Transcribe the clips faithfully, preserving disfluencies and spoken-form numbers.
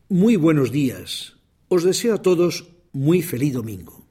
Muy buenos días. Os deseo a todos muy feliz domingo.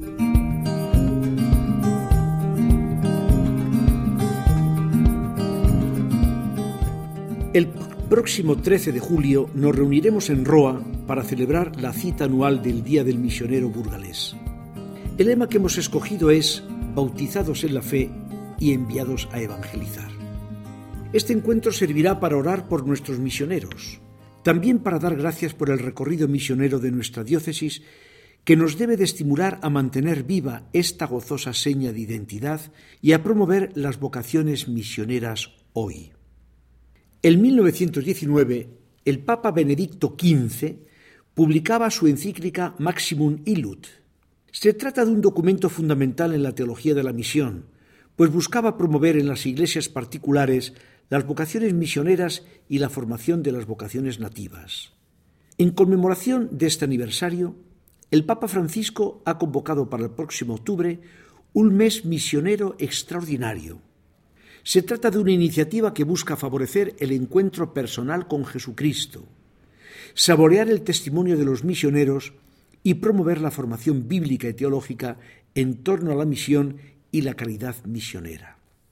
El próximo trece de julio nos reuniremos en Roa para celebrar la cita anual del Día del Misionero burgalés. El lema que hemos escogido es bautizados en la fe y enviados a evangelizar. Este encuentro servirá para orar por nuestros misioneros, también para dar gracias por el recorrido misionero de nuestra diócesis, que nos debe de estimular a mantener viva esta gozosa seña de identidad y a promover las vocaciones misioneras hoy. En mil novecientos diecinueve, el Papa Benedicto quince publicaba su encíclica Maximum Illud. Se trata de un documento fundamental en la teología de la misión, pues buscaba promover en las iglesias particulares las vocaciones misioneras y la formación de las vocaciones nativas. En conmemoración de este aniversario, el Papa Francisco ha convocado para el próximo octubre un mes misionero extraordinario. Se trata de una iniciativa que busca favorecer el encuentro personal con Jesucristo, saborear el testimonio de los misioneros y promover la formación bíblica y teológica en torno a la misión y la caridad misionera.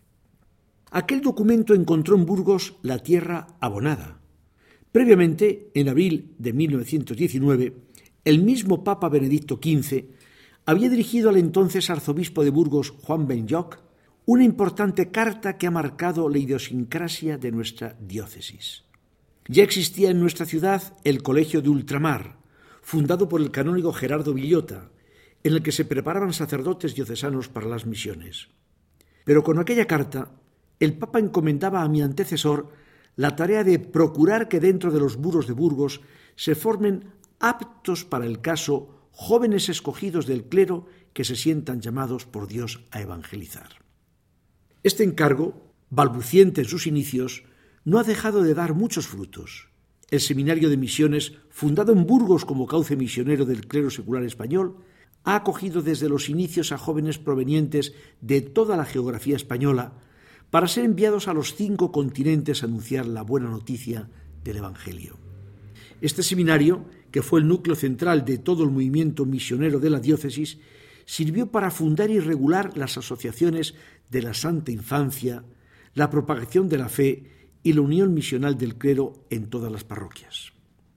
Aquel documento encontró en Burgos la tierra abonada. Previamente, en abril de mil novecientos diecinueve, el mismo Papa Benedicto quince había dirigido al entonces arzobispo de Burgos, Juan Benlloch, una importante carta que ha marcado la idiosincrasia de nuestra diócesis. Ya existía en nuestra ciudad el Colegio de Ultramar, fundado por el canónigo Gerardo Villota, en el que se preparaban sacerdotes diocesanos para las misiones. Pero con aquella carta, el Papa encomendaba a mi antecesor la tarea de procurar que dentro de los muros de Burgos se formen aptos para el caso jóvenes escogidos del clero que se sientan llamados por Dios a evangelizar. Este encargo, balbuciente en sus inicios, no ha dejado de dar muchos frutos. El Seminario de Misiones, fundado en Burgos como cauce misionero del clero secular español, ha acogido desde los inicios a jóvenes provenientes de toda la geografía española para ser enviados a los cinco continentes a anunciar la buena noticia del Evangelio. Este seminario, que fue el núcleo central de todo el movimiento misionero de la diócesis, sirvió para fundar y regular las asociaciones de la Santa Infancia, la propagación de la fe y la unión misional del clero en todas las parroquias.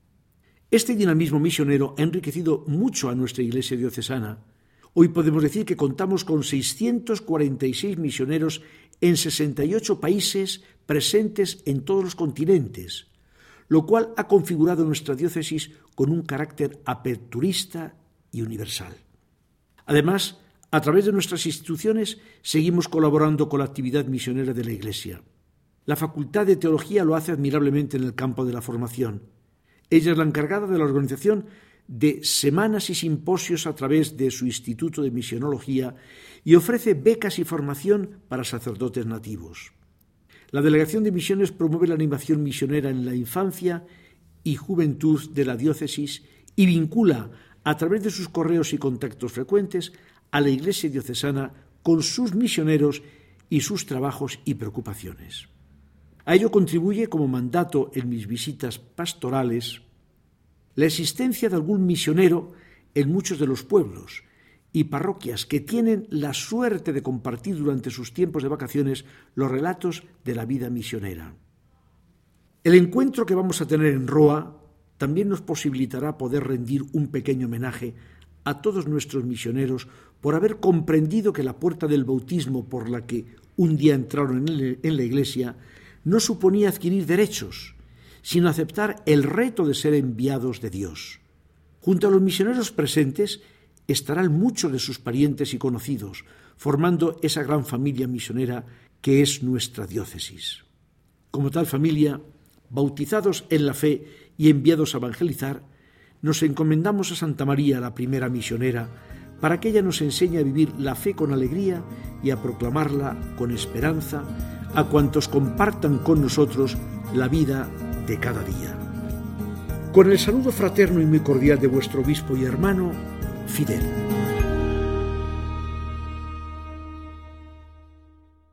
Este dinamismo misionero ha enriquecido mucho a nuestra iglesia diocesana. Hoy podemos decir que contamos con seiscientos cuarenta y seis misioneros en sesenta y ocho países presentes en todos los continentes, lo cual ha configurado nuestra diócesis con un carácter aperturista y universal. Además, a través de nuestras instituciones seguimos colaborando con la actividad misionera de la Iglesia. La Facultad de Teología lo hace admirablemente en el campo de la formación. Ella es la encargada de la organización de semanas y simposios a través de su Instituto de Misionología y ofrece becas y formación para sacerdotes nativos. La Delegación de Misiones promueve la animación misionera en la infancia y juventud de la diócesis y vincula, a través de sus correos y contactos frecuentes, a la Iglesia diocesana con sus misioneros y sus trabajos y preocupaciones. A ello contribuye como mandato en mis visitas pastorales la existencia de algún misionero en muchos de los pueblos y parroquias que tienen la suerte de compartir durante sus tiempos de vacaciones los relatos de la vida misionera. El encuentro que vamos a tener en Roa también nos posibilitará poder rendir un pequeño homenaje a todos nuestros misioneros por haber comprendido que la puerta del bautismo por la que un día entraron en la Iglesia no suponía adquirir derechos, sino aceptar el reto de ser enviados de Dios. Junto a los misioneros presentes estarán muchos de sus parientes y conocidos, formando esa gran familia misionera que es nuestra diócesis. Como tal familia, bautizados en la fe y enviados a evangelizar, nos encomendamos a Santa María, la primera misionera, para que ella nos enseñe a vivir la fe con alegría y a proclamarla con esperanza a cuantos compartan con nosotros la vida de cada día. Con el saludo fraterno y muy cordial de vuestro obispo y hermano, Fidel.